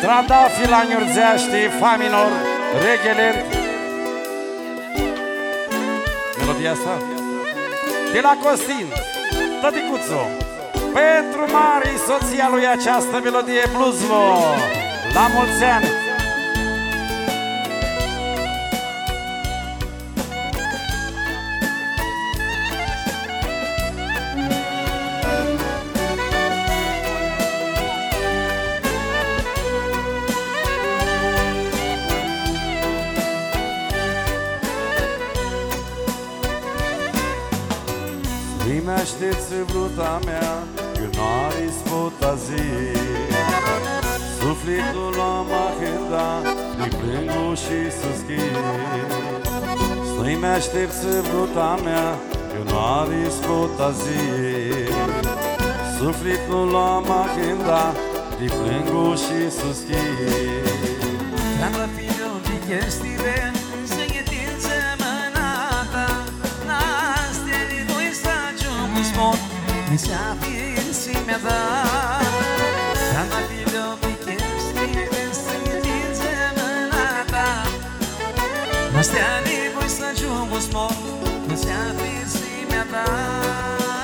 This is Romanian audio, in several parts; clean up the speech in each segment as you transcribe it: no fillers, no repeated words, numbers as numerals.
Tradafi la Niurzeaști, fa minor, reghelent. Melodia asta de la Costin, tăticuțu. Pentru mari soția lui această melodie Blueslo. La mulți ani. Îi mi-aștepți vruta mea, că n-are spotazi. Sufletul la mahenda, îi plâng și suschi. Îi mi-aștepți vruta mea, că n-are spotazi. Sufletul la mahenda, îi plâng și suschi. Cada figlio di chiesti mi si insieme a dar Cada figlio di chiesti insieme a dar Ma stiani voi sta giungo smor mi si insieme a dar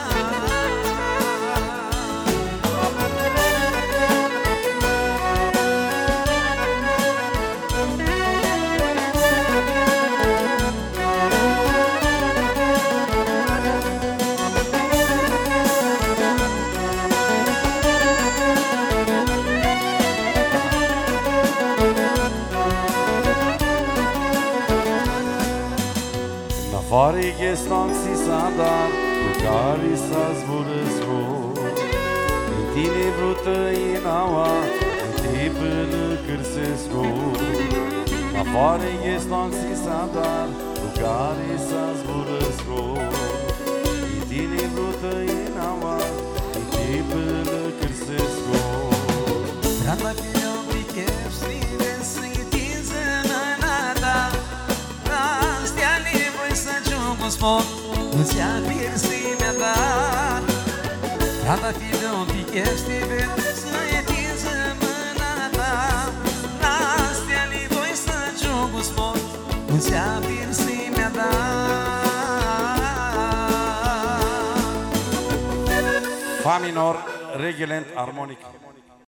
Fare ghestanții s-a cu care s-a zburăscut. În tine vrută inaua, în te până cârsescu. Afară ghestanții s-a cu care s-a zburăscut. În tine vrută inaua, în te până cârsescu. Cada figlio di chiesti non si insieme a dar Cada figlio di chiesti insieme a dar Nastia li voi sta giungo sport non si insieme a dar Fa minor, reghelent, armonic.